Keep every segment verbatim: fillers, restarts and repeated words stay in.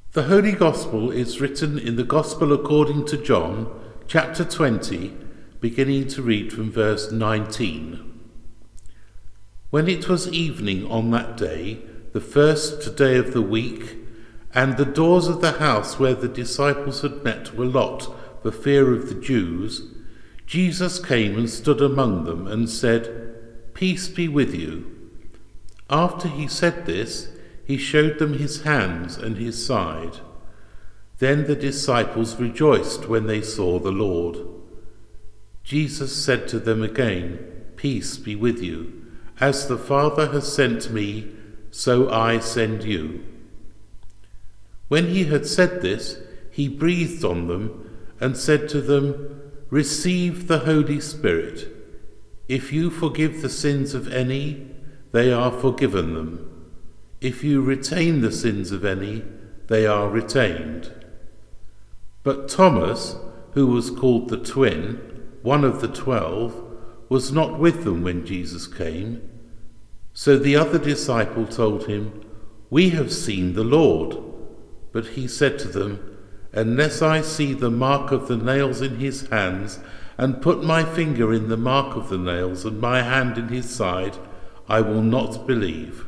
The Holy Gospel is written in the Gospel according to John, chapter twenty, beginning to read from verse nineteen. When it was evening on that day, the first day of the week, and the doors of the house where the disciples had met were locked for fear of the Jews, Jesus came and stood among them and said, "Peace be with you." After he said this, he showed them his hands and his side. Then the disciples rejoiced when they saw the Lord. Jesus said to them again, "Peace be with you. As the Father has sent me, so I send you." When he had said this, he breathed on them and said to them, "Receive the Holy Spirit. If you forgive the sins of any, they are forgiven them. If you retain the sins of any, they are retained." But Thomas, who was called the Twin, one of the twelve, was not with them when Jesus came. So the other disciple told him, "We have seen the Lord." But he said to them, "Unless I see the mark of the nails in his hands, and put my finger in the mark of the nails, and my hand in his side, I will not believe."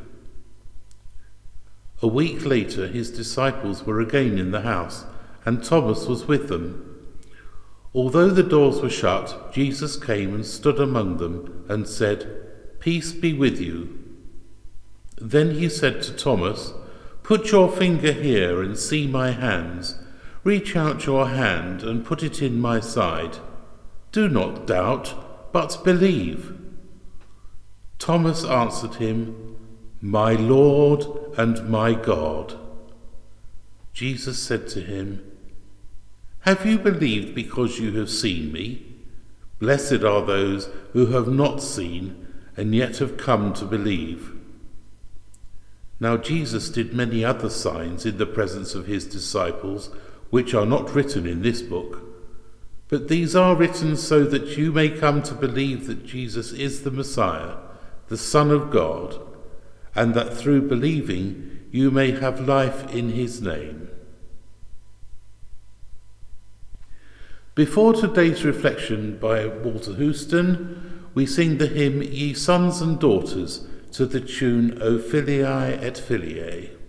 A week later his disciples were again in the house, and Thomas was with them. Although the doors were shut, Jesus came and stood among them and said, "Peace be with you." Then he said to Thomas, "Put your finger here and see my hands. Reach out your hand and put it in my side. Do not doubt, but believe." Thomas answered him, "My Lord and my God." Jesus said to him, "Have you believed because you have seen me? Blessed are those who have not seen and yet have come to believe." Now Jesus did many other signs in the presence of his disciples, which are not written in this book. But these are written so that you may come to believe that Jesus is the Messiah, the Son of God, and that through believing you may have life in his name. Before today's reflection by Walter Houston, we sing the hymn "Ye Sons and Daughters" to the tune "O Filiae et Filiae."